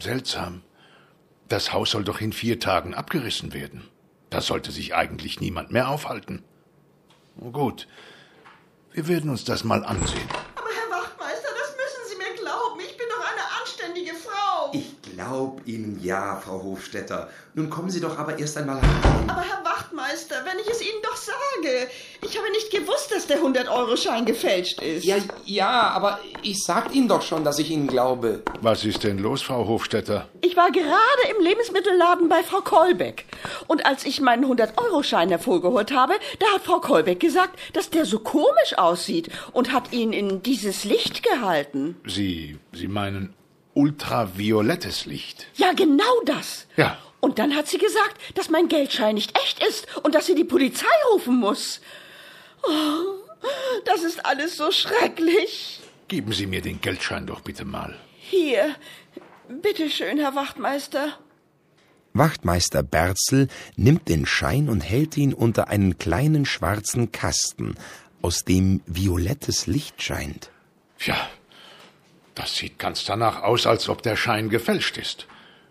Seltsam. Das Haus soll doch in 4 Tagen abgerissen werden. Da sollte sich eigentlich niemand mehr aufhalten. Gut, wir werden uns das mal ansehen. Aber Herr Wachtmeister, das müssen Sie mir glauben. Ich bin doch eine anständige Frau. Ich glaub Ihnen ja, Frau Hofstetter. Nun kommen Sie doch aber erst einmal herein. Aber Herr Wachtmeister, wenn ich es Ihnen doch sage. Ich habe nicht gewusst, dass der 100-Euro-Schein gefälscht ist. Ja, aber ich sag Ihnen doch schon, dass ich Ihnen glaube. Was ist denn los, Frau Hofstetter? Ich war gerade im Lebensmittelladen bei Frau Kolbeck. Und als ich meinen 100-Euro-Schein hervorgeholt habe, da hat Frau Kolbeck gesagt, dass der so komisch aussieht und hat ihn in dieses Licht gehalten. Sie meinen ultraviolettes Licht? Ja, genau das. Ja. Und dann hat sie gesagt, dass mein Geldschein nicht echt ist und dass sie die Polizei rufen muss. Oh, das ist alles so schrecklich. Geben Sie mir den Geldschein doch bitte mal. Hier, bitteschön, Herr Wachtmeister. Wachtmeister Berzel nimmt den Schein und hält ihn unter einen kleinen schwarzen Kasten, aus dem violettes Licht scheint. Tja, das sieht ganz danach aus, als ob der Schein gefälscht ist.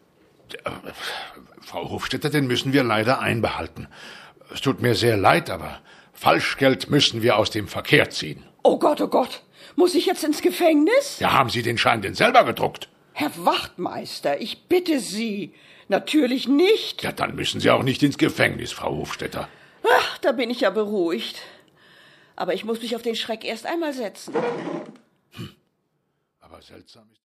Frau Hofstetter, den müssen wir leider einbehalten. Es tut mir sehr leid, aber Falschgeld müssen wir aus dem Verkehr ziehen. Oh Gott, muss ich jetzt ins Gefängnis? Ja, haben Sie den Schein denn selber gedruckt? Herr Wachtmeister, ich bitte Sie. Natürlich nicht. Ja, dann müssen Sie auch nicht ins Gefängnis, Frau Hofstetter. Ach, da bin ich ja beruhigt. Aber ich muss mich auf den Schreck erst einmal setzen. Aber seltsam ist...